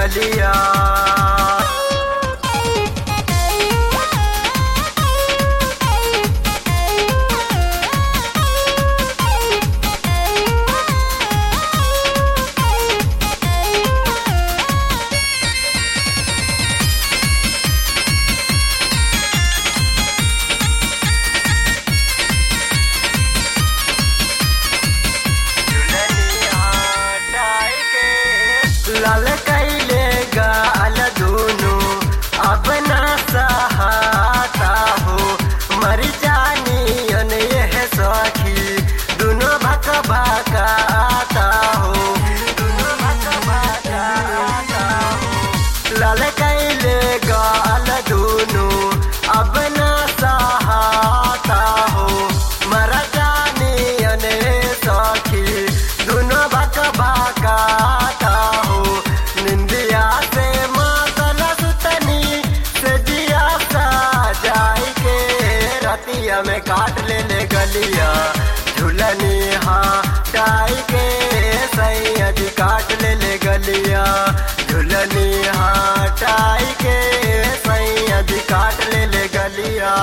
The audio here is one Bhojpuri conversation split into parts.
गलिया। लाल कैले गाल दूनो अब ना सहाता हो, मर जानियन यह सखी दोनों भक भकाता हो, दोनों भक भकाता हो। लाल कैले गाल दूनो अब ना सहाता हो, मर जानियन सखी दोनों भक भकाता हो। निंदिया से मातल सुतनी से जिया सा जाई के रतिया में काट ले गलिया। झुलनी हटाई के सैया जी काट ले गलिया। झुलनी हटाई के सैया जी काट ले गलिया।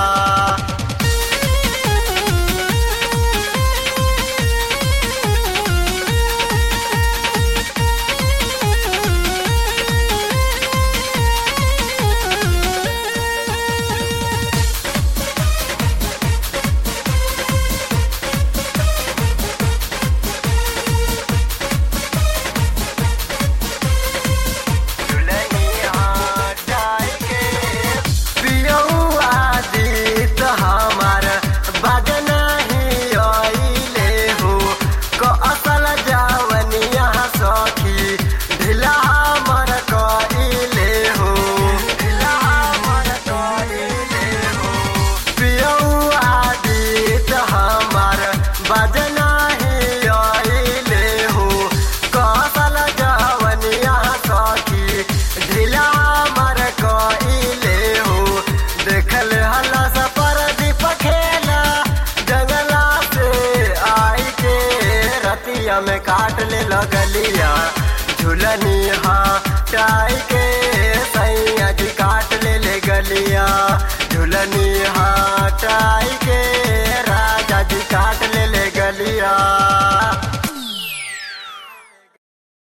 में काट ले लगलिया। झुलनी हटाई के सैया जी काट ले गलिया। झुलनी हटाई के राजा जी काट